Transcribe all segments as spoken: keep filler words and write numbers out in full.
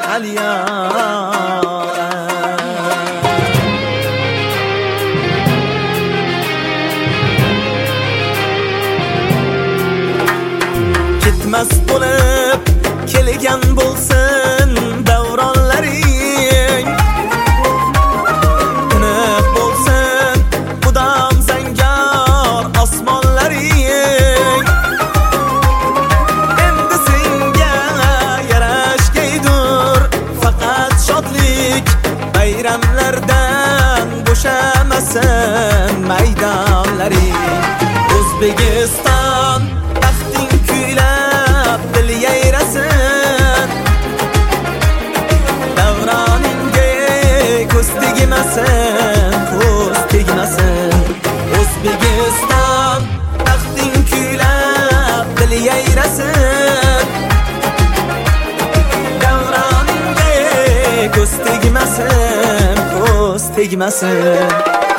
alyara. Ketmas bo'lib kelgan bo'lsin davronlaring, tiniq bo'lsin mudom zangor osmonlaring. Endi senga yarashgaydur faqat shodlik, bayramlardan bo'shamasin maydonlaring. O'zbekiston taxting kuylab dil yayrasin, davroningga ko'z tegmasin, ko'z tegmasin. O'zbekiston taxting kuylab dil yayrasin, davroningga ko'z tegmasin, ko'z tegmasin.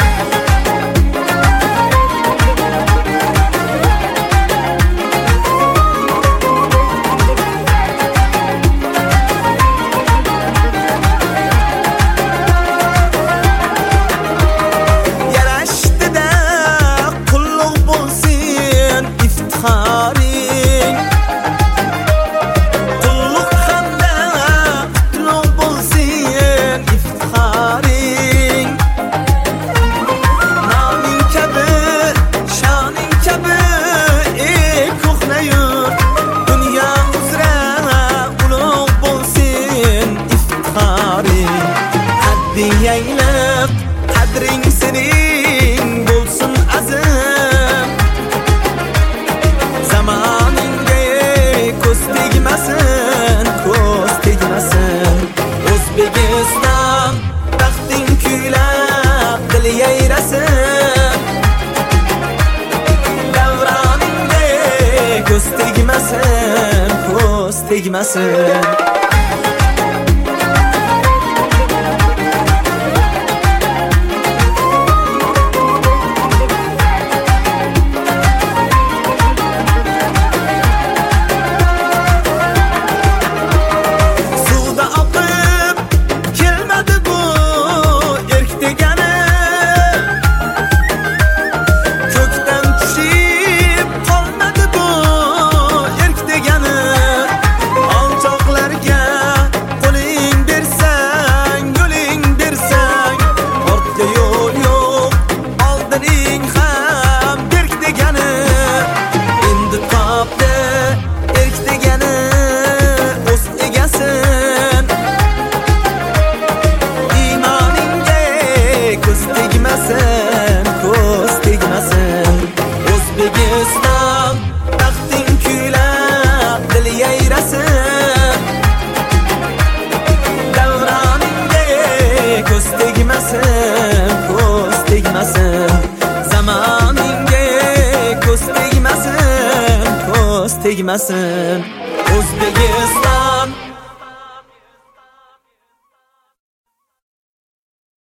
Yaylab qadring sening bo'lsin azim, zamoningga ko'z tegmasin, ko'z tegmasin. O'zbekiston taxting kuylab dil yayrasin, davroningga ko'z tegmasin, ko'z tegmasin. O'zbekiston taxting kuylab dil yayrasin, davroningga ko'z tegmasin, ko'z tegmasin. Zamoningga ko'z tegmasin, ko'z tegmasin. O'zbekiston